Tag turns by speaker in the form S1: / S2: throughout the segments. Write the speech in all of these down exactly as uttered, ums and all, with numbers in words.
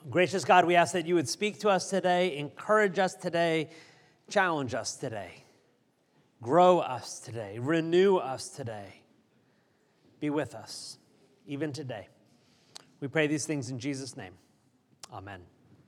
S1: Gracious God, we ask that you would speak to us today, encourage us today, challenge us today, grow us today, renew us today. Be with us, even today. We pray these things in Jesus' name. Amen.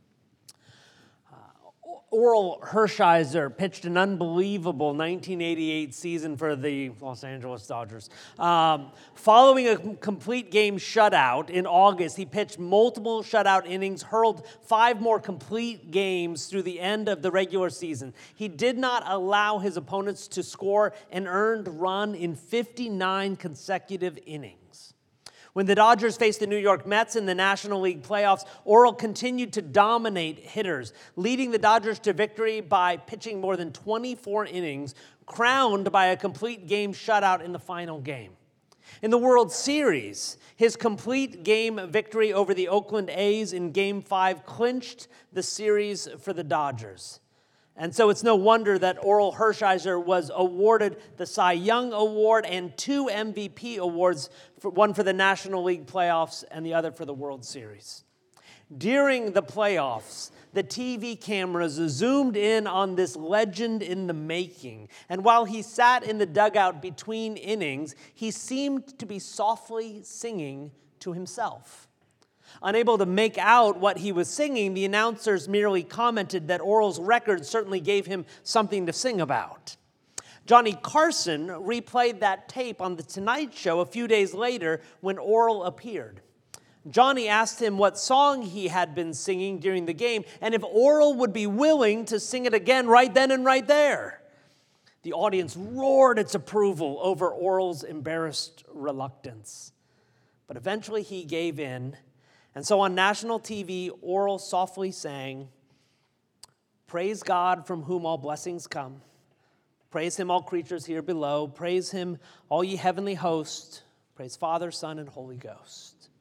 S1: Orel Hershiser pitched an unbelievable nineteen eighty-eight season for the Los Angeles Dodgers. Um, following a complete game shutout in August, he pitched multiple shutout innings, hurled five more complete games through the end of the regular season. He did not allow his opponents to score an earned run in fifty-nine consecutive innings. When the Dodgers faced the New York Mets in the National League playoffs, Orel continued to dominate hitters, leading the Dodgers to victory by pitching more than twenty-four innings, crowned by a complete game shutout in the final game. In the World Series, his complete game victory over the Oakland A's in Game five clinched the series for the Dodgers. And so it's no wonder that Orel Hershiser was awarded the Cy Young Award and two M V P awards, for, one for the National League playoffs and the other for the World Series. During the playoffs, the T V cameras zoomed in on this legend in the making. And while he sat in the dugout between innings, he seemed to be softly singing to himself. Unable to make out what he was singing, the announcers merely commented that Orel's record certainly gave him something to sing about. Johnny Carson replayed that tape on The Tonight Show a few days later when Orel appeared. Johnny asked him what song he had been singing during the game and if Orel would be willing to sing it again right then and right there. The audience roared its approval over Orel's embarrassed reluctance. But eventually he gave in. And so on national T V, Orel softly sang, "Praise God from whom all blessings come. Praise him, all creatures here below. Praise him, all ye heavenly hosts. Praise Father, Son, and Holy Ghost."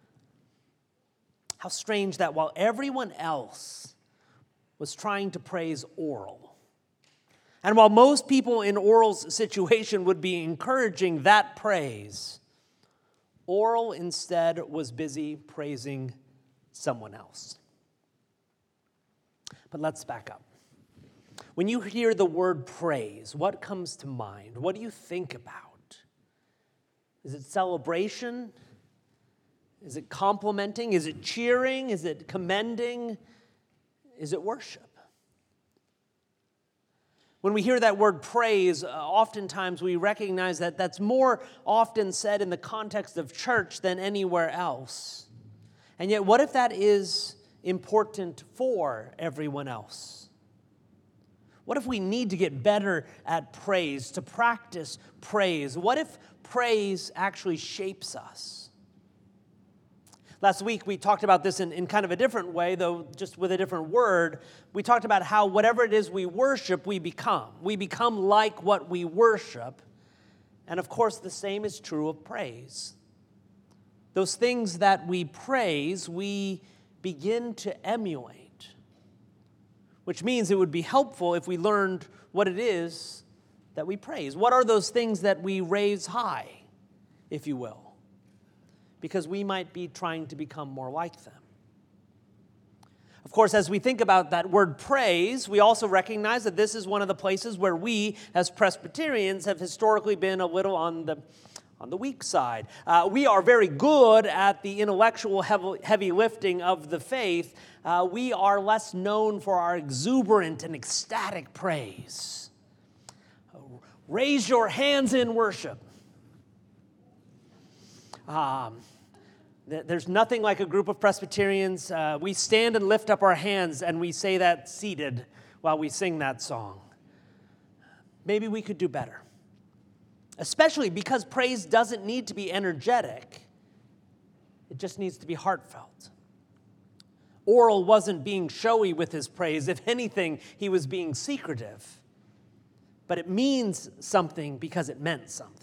S1: How strange that while everyone else was trying to praise Orel, and while most people in Orel's situation would be encouraging that praise, Orel instead was busy praising someone else. But let's back up. When you hear the word praise, what comes to mind? What do you think about? Is it celebration? Is it complimenting? Is it cheering? Is it commending? Is it worship? When we hear that word praise, uh, oftentimes we recognize that that's more often said in the context of church than anywhere else. And yet, what if that is important for everyone else? What if we need to get better at praise, to practice praise? What if praise actually shapes us? Last week, we talked about this in, in kind of a different way, though just with a different word. We talked about how whatever it is we worship, we become. We become like what we worship. And of course, the same is true of praise. Those things that we praise, we begin to emulate, which means it would be helpful if we learned what it is that we praise. What are those things that we raise high, if you will? Because we might be trying to become more like them. Of course, as we think about that word praise, we also recognize that this is one of the places where we, as Presbyterians, have historically been a little on the, on the weak side. Uh, we are very good at the intellectual heavy, heavy lifting of the faith. Uh, we are less known for our exuberant and ecstatic praise. Raise your hands in worship. Um, there's nothing like a group of Presbyterians. Uh, we stand and lift up our hands, and we say that seated while we sing that song. Maybe we could do better, especially because praise doesn't need to be energetic. It just needs to be heartfelt. Orel wasn't being showy with his praise. If anything, he was being secretive. But it means something because it meant something.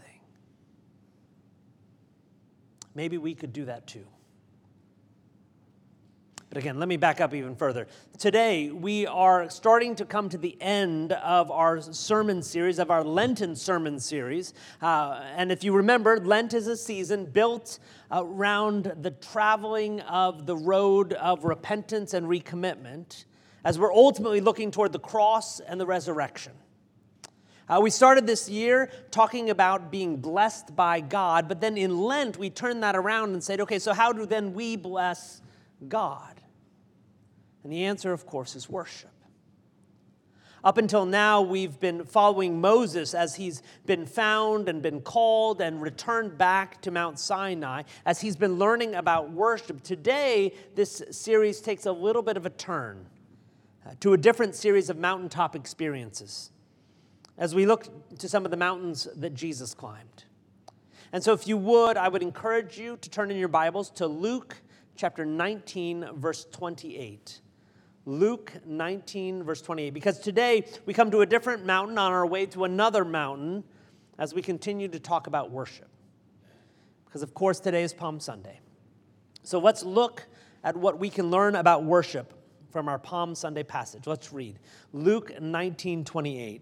S1: Maybe we could do that too. But again, let me back up even further. Today, we are starting to come to the end of our sermon series, of our Lenten sermon series. Uh, and if you remember, Lent is a season built around the traveling of the road of repentance and recommitment, as we're ultimately looking toward the cross and the resurrection. Uh, we started this year talking about being blessed by God, but then in Lent, we turned that around and said, okay, so how do then we bless God? And the answer, of course, is worship. Up until now, we've been following Moses as he's been found and been called and returned back to Mount Sinai, as he's been learning about worship. Today, this series takes a little bit of a turn uh, to a different series of mountaintop experiences, as we look to some of the mountains that Jesus climbed. And so if you would, I would encourage you to turn in your Bibles to Luke chapter nineteen, verse twenty-eight. Luke nineteen, verse twenty-eight. Because today we come to a different mountain on our way to another mountain as we continue to talk about worship. Because, of course, today is Palm Sunday. So let's look at what we can learn about worship from our Palm Sunday passage. Let's read Luke nineteen, twenty-eight.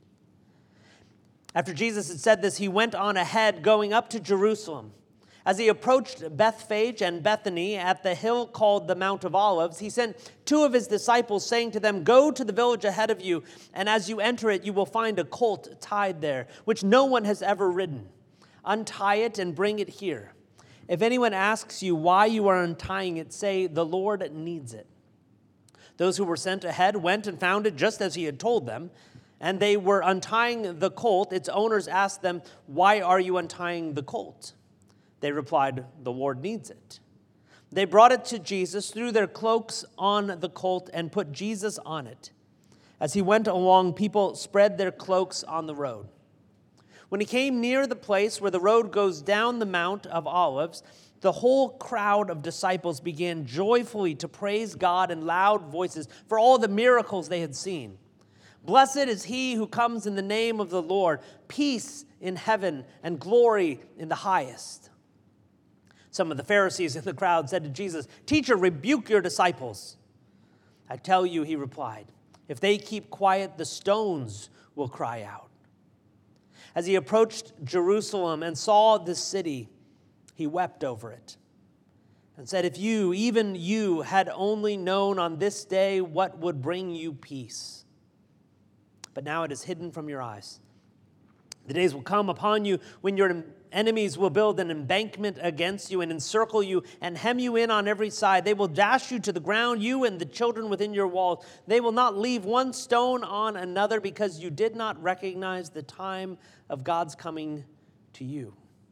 S1: After Jesus had said this, he went on ahead, going up to Jerusalem. As he approached Bethphage and Bethany at the hill called the Mount of Olives, he sent two of his disciples, saying to them, "Go to the village ahead of you, and as you enter it, you will find a colt tied there, which no one has ever ridden. Untie it and bring it here. If anyone asks you why you are untying it, say, 'The Lord needs it.'" Those who were sent ahead went and found it just as he had told them, and they were untying the colt. Its owners asked them, "Why are you untying the colt?" They replied, "The Lord needs it." They brought it to Jesus, threw their cloaks on the colt, and put Jesus on it. As he went along, people spread their cloaks on the road. When he came near the place where the road goes down the Mount of Olives, the whole crowd of disciples began joyfully to praise God in loud voices for all the miracles they had seen. "Blessed is he who comes in the name of the Lord, peace in heaven and glory in the highest." Some of the Pharisees in the crowd said to Jesus, "Teacher, rebuke your disciples." "I tell you," he replied, "if they keep quiet, the stones will cry out." As he approached Jerusalem and saw the city, he wept over it and said, "If you, even you, had only known on this day what would bring you peace. But now it is hidden from your eyes. The days will come upon you when your enemies will build an embankment against you and encircle you and hem you in on every side. They will dash you to the ground, you and the children within your walls. They will not leave one stone on another because you did not recognize the time of God's coming to you."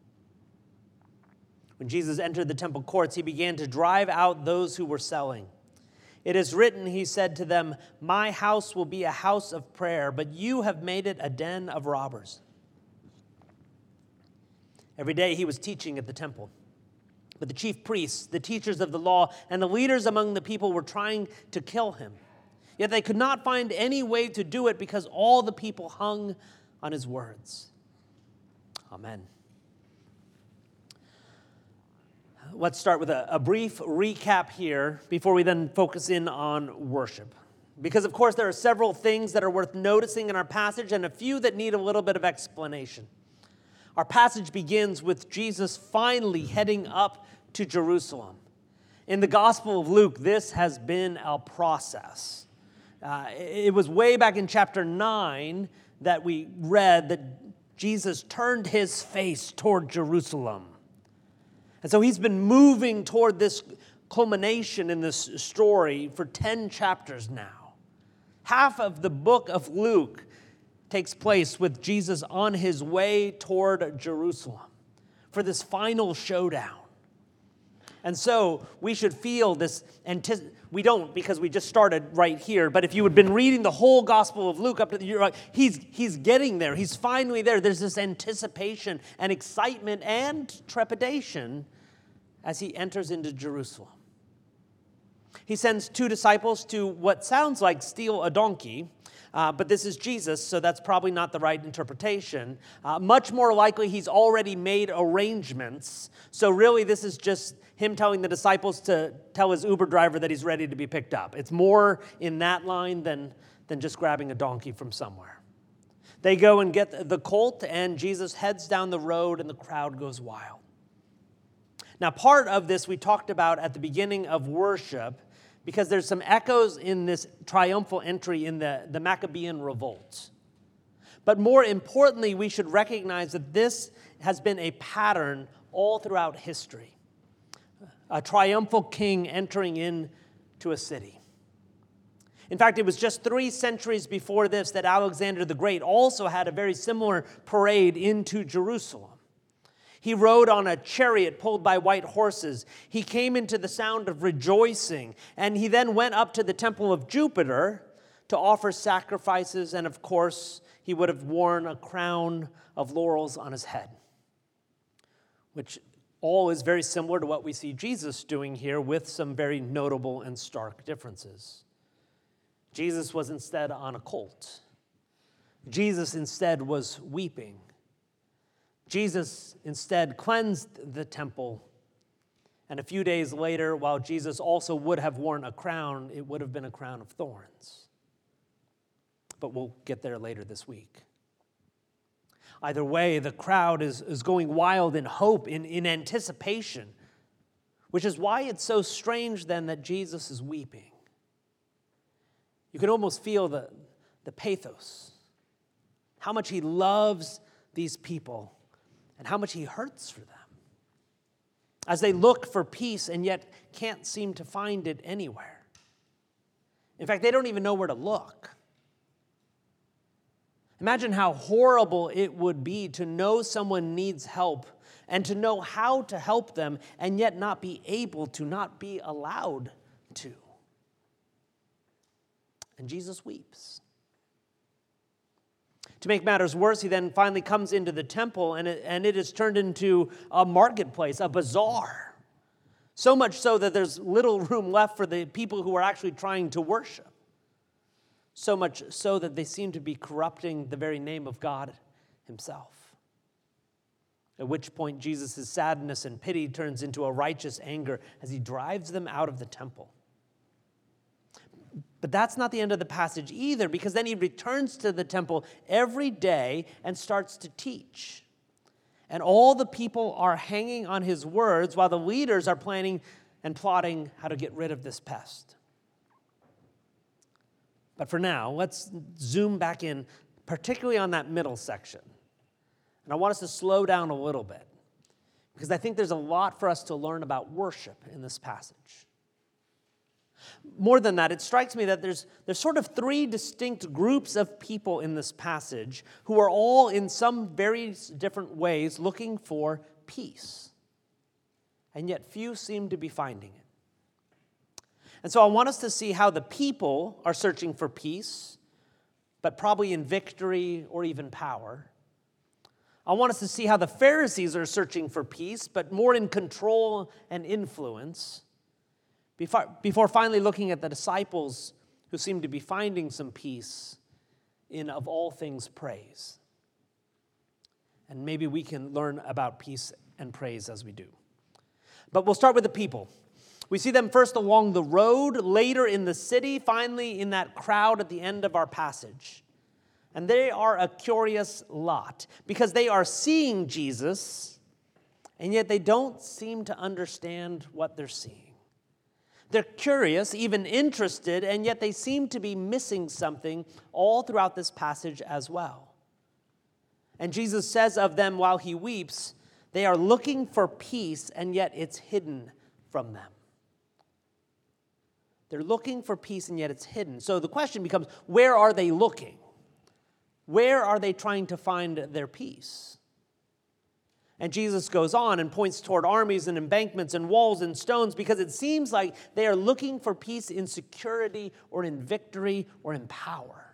S1: When Jesus entered the temple courts, he began to drive out those who were selling. "It is written," he said to them, "My house will be a house of prayer, but you have made it a den of robbers." Every day he was teaching at the temple. But the chief priests, the teachers of the law, and the leaders among the people were trying to kill him. Yet they could not find any way to do it because all the people hung on his words. Amen. Let's start with a, a brief recap here before we then focus in on worship. Because, of course, there are several things that are worth noticing in our passage and a few that need a little bit of explanation. Our passage begins with Jesus finally heading up to Jerusalem. In the Gospel of Luke, this has been a process. Uh, it was way back in chapter nine that we read that Jesus turned his face toward Jerusalem. And so he's been moving toward this culmination in this story for ten chapters now. Half of the book of Luke takes place with Jesus on his way toward Jerusalem for this final showdown. And so we should feel this, antici- we don't because we just started right here, but if you had been reading the whole Gospel of Luke up to the, you're like, he's, he's getting there, he's finally there. There's this anticipation and excitement and trepidation as he enters into Jerusalem. He sends two disciples to what sounds like steal a donkey, uh, but this is Jesus, so that's probably not the right interpretation. Uh, much more likely, he's already made arrangements. So really, this is just him telling the disciples to tell his Uber driver that he's ready to be picked up. It's more in that line than, than just grabbing a donkey from somewhere. They go and get the colt, and Jesus heads down the road, and the crowd goes wild. Now, part of this we talked about at the beginning of worship, because there's some echoes in this triumphal entry in the, the Maccabean revolt. But more importantly, we should recognize that this has been a pattern all throughout history. A triumphal king entering into a city. In fact, it was just three centuries before this that Alexander the Great also had a very similar parade into Jerusalem. He rode on a chariot pulled by white horses. He came into the sound of rejoicing, and he then went up to the temple of Jupiter to offer sacrifices, and of course, he would have worn a crown of laurels on his head, which all is very similar to what we see Jesus doing here, with some very notable and stark differences. Jesus was instead on a colt. Jesus instead was weeping. Jesus instead cleansed the temple. And a few days later, while Jesus also would have worn a crown, it would have been a crown of thorns. But we'll get there later this week. Either way, the crowd is, is going wild in hope, in, in anticipation, which is why it's so strange then that Jesus is weeping. You can almost feel the, the pathos, how much he loves these people and how much he hurts for them as they look for peace and yet can't seem to find it anywhere. In fact, they don't even know where to look. Imagine how horrible it would be to know someone needs help and to know how to help them and yet not be able to, not be allowed to. And Jesus weeps. To make matters worse, he then finally comes into the temple, and it, and it is turned into a marketplace, a bazaar. So much so that there's little room left for the people who are actually trying to worship. So much so that they seem to be corrupting the very name of God himself. At which point Jesus' sadness and pity turns into a righteous anger as he drives them out of the temple. But that's not the end of the passage either, because then he returns to the temple every day and starts to teach. And all the people are hanging on his words while the leaders are planning and plotting how to get rid of this pest. But for now, let's zoom back in, particularly on that middle section. And I want us to slow down a little bit, because I think there's a lot for us to learn about worship in this passage. More than that, it strikes me that there's, there's sort of three distinct groups of people in this passage who are all in some very different ways looking for peace. And yet few seem to be finding it. And so I want us to see how the people are searching for peace, but probably in victory or even power. I want us to see how the Pharisees are searching for peace, but more in control and influence. Before, before finally looking at the disciples who seem to be finding some peace in, of all things, praise. And maybe we can learn about peace and praise as we do. But we'll start with the people. We see them first along the road, later in the city, finally in that crowd at the end of our passage. And they are a curious lot because they are seeing Jesus, and yet they don't seem to understand what they're seeing. They're curious, even interested, and yet they seem to be missing something all throughout this passage as well. And Jesus says of them while he weeps, they are looking for peace, and yet it's hidden from them. They're looking for peace, and yet it's hidden. So the question becomes, where are they looking? Where are they trying to find their peace? And Jesus goes on and points toward armies and embankments and walls and stones because it seems like they are looking for peace in security or in victory or in power.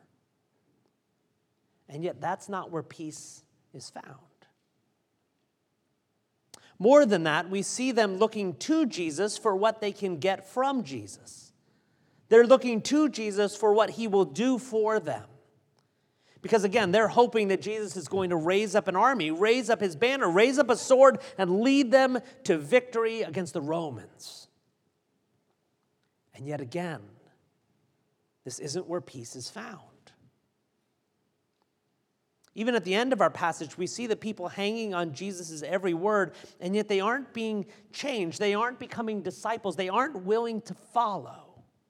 S1: And yet that's not where peace is found. More than that, we see them looking to Jesus for what they can get from Jesus. They're looking to Jesus for what he will do for them. Because again, they're hoping that Jesus is going to raise up an army, raise up his banner, raise up a sword, and lead them to victory against the Romans. And yet again, this isn't where peace is found. Even at the end of our passage, we see the people hanging on Jesus' every word, and yet they aren't being changed. They aren't becoming disciples. They aren't willing to follow.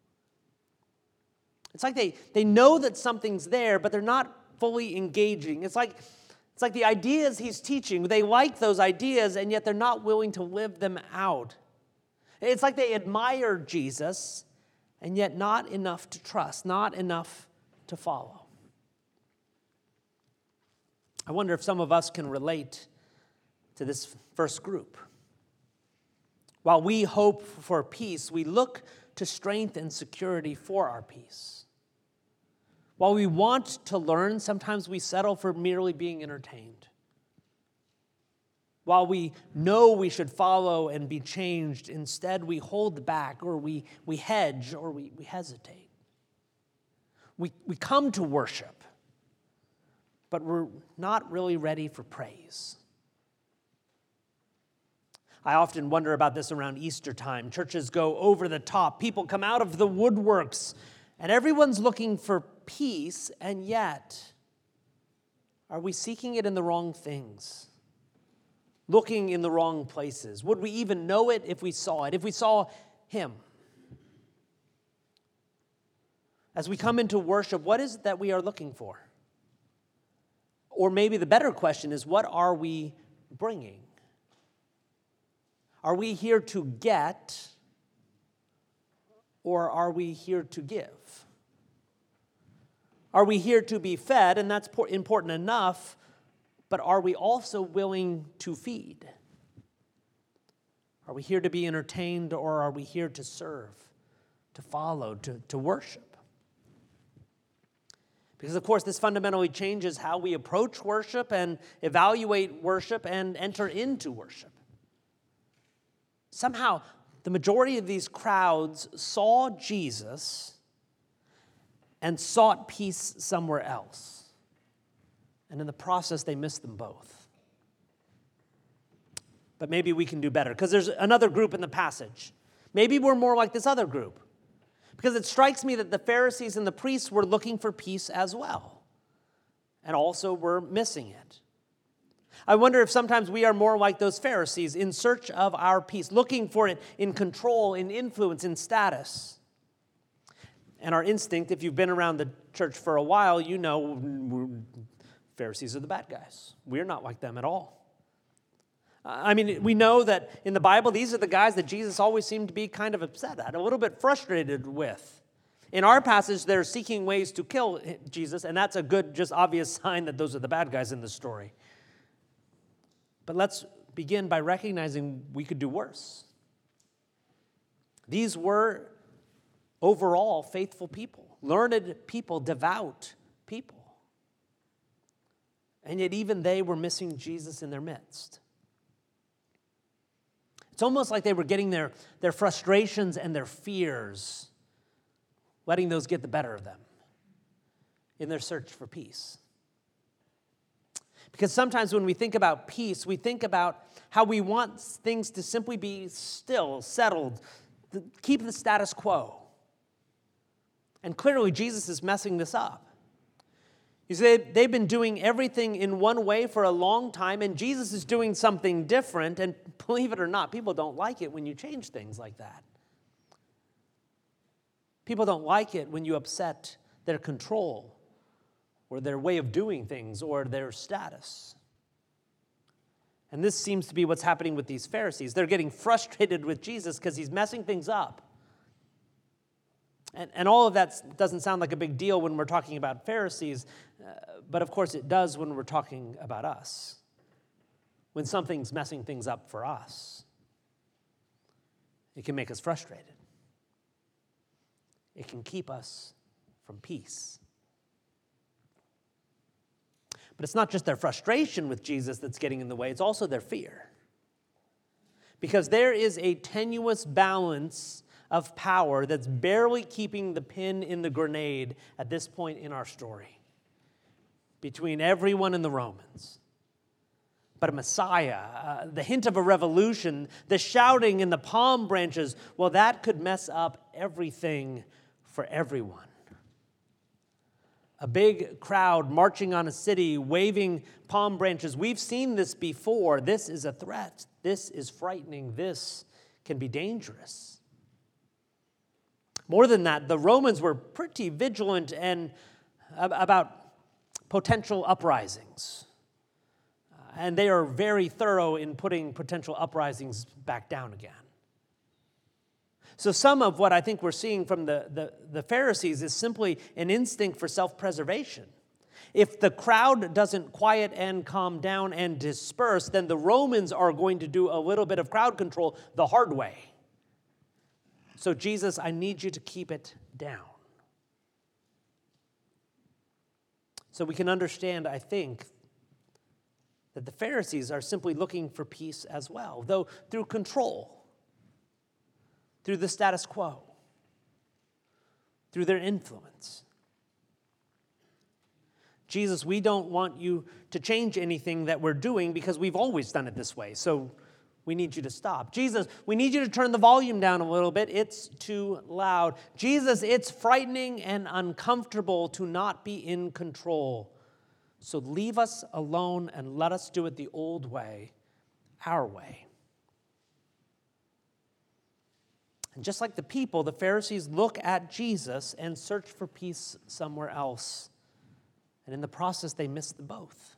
S1: It's like they, they know that something's there, but they're not fully engaging. It's like, it's like the ideas he's teaching, they like those ideas, and yet they're not willing to live them out. It's like they admire Jesus, and yet not enough to trust, not enough to follow. I wonder if some of us can relate to this first group. While we hope for peace, we look to strength and security for our peace. While we want to learn, sometimes we settle for merely being entertained. While we know we should follow and be changed, instead we hold back, or we, we hedge, or we, we hesitate. We, we come to worship, but we're not really ready for praise. I often wonder about this around Easter time. Churches go over the top. People come out of the woodworks, and everyone's looking for peace, and yet, are we seeking it in the wrong things? Looking in the wrong places? Would we even know it if we saw it, if we saw him? As we come into worship, what is it that we are looking for? Or maybe the better question is, what are we bringing? Are we here to get, or are we here to give? Are we here to be fed, and that's important enough, but are we also willing to feed? Are we here to be entertained, or are we here to serve, to follow, to, to worship? Because, of course, this fundamentally changes how we approach worship and evaluate worship and enter into worship. Somehow, the majority of these crowds saw Jesus and sought peace somewhere else. And in the process, they missed them both. But maybe we can do better, because there's another group in the passage. Maybe we're more like this other group. Because it strikes me that the Pharisees and the priests were looking for peace as well, and also were missing it. I wonder if sometimes we are more like those Pharisees, in search of our peace, looking for it in control, in influence, in status. And our instinct, if you've been around the church for a while, you know Pharisees are the bad guys. We're not like them at all. I mean, we know that in the Bible, these are the guys that Jesus always seemed to be kind of upset at, a little bit frustrated with. In our passage, they're seeking ways to kill Jesus, and that's a good, just obvious sign that those are the bad guys in the story. But let's begin by recognizing we could do worse. These were overall faithful people, learned people, devout people. And yet even they were missing Jesus in their midst. It's almost like they were getting their, their frustrations and their fears, letting those get the better of them in their search for peace. Because sometimes when we think about peace, we think about how we want things to simply be still, settled, to keep the status quo. And clearly, Jesus is messing this up. You see, they've been doing everything in one way for a long time, and Jesus is doing something different. And believe it or not, people don't like it when you change things like that. People don't like it when you upset their control or their way of doing things or their status. And this seems to be what's happening with these Pharisees. They're getting frustrated with Jesus because he's messing things up. And, and all of that doesn't sound like a big deal when we're talking about Pharisees, uh, but of course it does when we're talking about us. When something's messing things up for us, it can make us frustrated. It can keep us from peace. But it's not just their frustration with Jesus that's getting in the way, it's also their fear. Because there is a tenuous balance of power that's barely keeping the pin in the grenade at this point in our story between everyone and the Romans. But a Messiah, uh, the hint of a revolution, the shouting and the palm branches, well, that could mess up everything for everyone. A big crowd marching on a city, waving palm branches. We've seen this before. This is a threat. This is frightening. This can be dangerous. More than that, the Romans were pretty vigilant and about potential uprisings. And they are very thorough in putting potential uprisings back down again. So some of what I think we're seeing from the, the, the Pharisees is simply an instinct for self-preservation. If the crowd doesn't quiet and calm down and disperse, then the Romans are going to do a little bit of crowd control the hard way. So Jesus, I need you to keep it down. So we can understand, I think, that the Pharisees are simply looking for peace as well, though through control, through the status quo, through their influence. Jesus, we don't want you to change anything that we're doing because we've always done it this way, so we need you to stop. Jesus, we need you to turn the volume down a little bit. It's too loud. Jesus, it's frightening and uncomfortable to not be in control. So leave us alone and let us do it the old way, our way. And just like the people, the Pharisees look at Jesus and search for peace somewhere else. And in the process, they miss the both.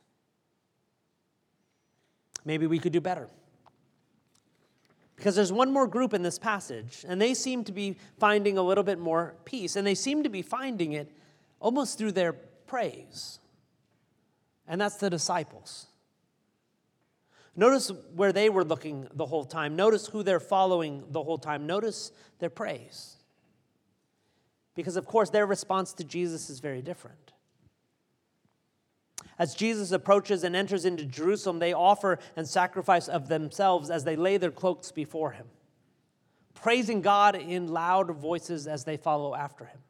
S1: Maybe we could do better. Because there's one more group in this passage, and they seem to be finding a little bit more peace. And they seem to be finding it almost through their praise. And that's the disciples. Notice where they were looking the whole time. Notice who they're following the whole time. Notice their praise. Because, of course, their response to Jesus is very different. As Jesus approaches and enters into Jerusalem, they offer and sacrifice of themselves as they lay their cloaks before him, praising God in loud voices as they follow after him.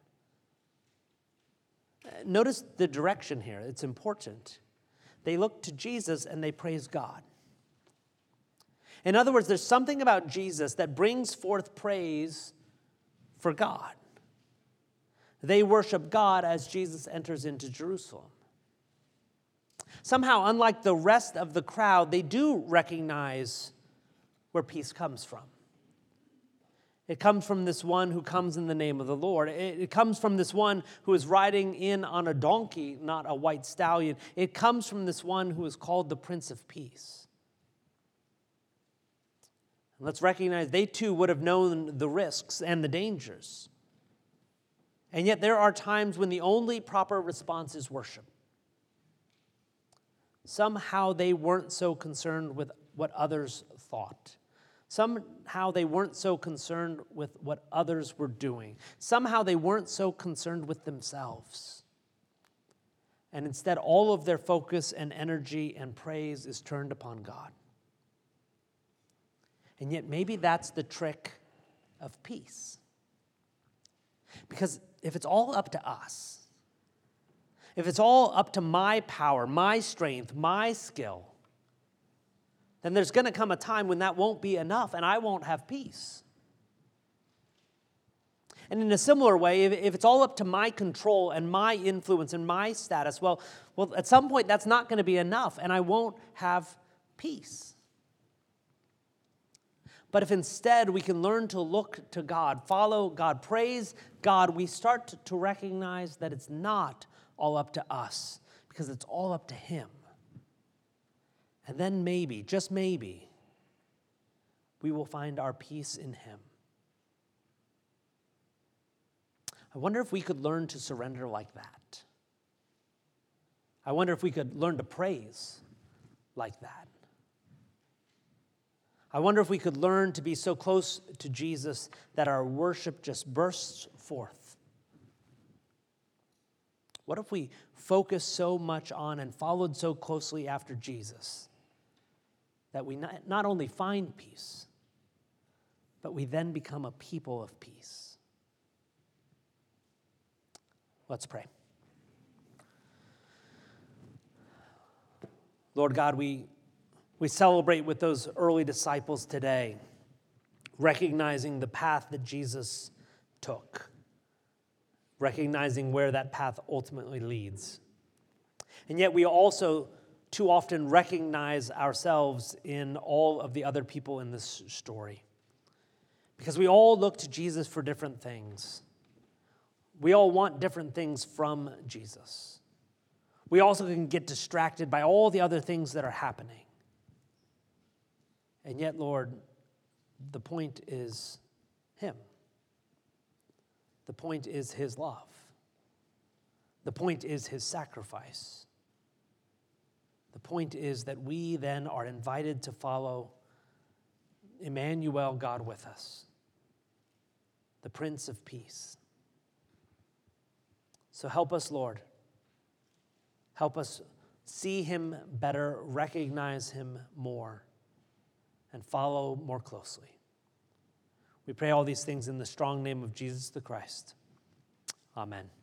S1: Notice the direction here. It's important. They look to Jesus and they praise God. In other words, there's something about Jesus that brings forth praise for God. They worship God as Jesus enters into Jerusalem. Somehow, unlike the rest of the crowd, they do recognize where peace comes from. It comes from this one who comes in the name of the Lord. It comes from this one who is riding in on a donkey, not a white stallion. It comes from this one who is called the Prince of Peace. And let's recognize they too would have known the risks and the dangers. And yet there are times when the only proper response is worship. Somehow they weren't so concerned with what others thought. Somehow they weren't so concerned with what others were doing. Somehow they weren't so concerned with themselves. And instead, all of their focus and energy and praise is turned upon God. And yet maybe that's the trick of peace. Because if it's all up to us, if it's all up to my power, my strength, my skill, then there's going to come a time when that won't be enough and I won't have peace. And in a similar way, if, if it's all up to my control and my influence and my status, well, well, at some point that's not going to be enough and I won't have peace. But if instead we can learn to look to God, follow God, praise God, we start to, to recognize that it's not all up to us because it's all up to Him. And then maybe, just maybe, we will find our peace in Him. I wonder if we could learn to surrender like that. I wonder if we could learn to praise like that. I wonder if we could learn to be so close to Jesus that our worship just bursts forth. What if we focused so much on and followed so closely after Jesus that we not, not only find peace, but we then become a people of peace. Let's pray. Lord God, we, we celebrate with those early disciples today, recognizing the path that Jesus took, recognizing where that path ultimately leads. And yet we also too often recognize ourselves in all of the other people in this story. Because we all look to Jesus for different things. We all want different things from Jesus. We also can get distracted by all the other things that are happening. And yet, Lord, the point is Him. The point is His love. The point is His sacrifice. The point is that we then are invited to follow Emmanuel, God with us, the Prince of Peace. So help us, Lord. Help us see Him better, recognize Him more, and follow more closely. We pray all these things in the strong name of Jesus the Christ. Amen.